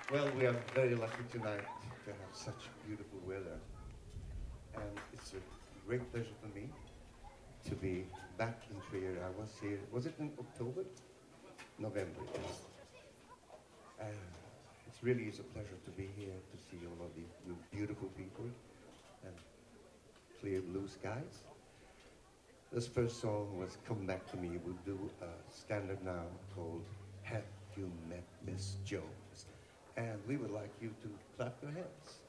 Well, we are very lucky tonight to have such beautiful weather. And it's a great pleasure for me to be back in Trier. I was here, was it in October? November, yes. And it really is a pleasure to be here to see all of you beautiful people and clear blue skies. This first song was Come Back to Me. We'll do a standard now called Have You Met Miss Jones? And we would like you to clap your hands.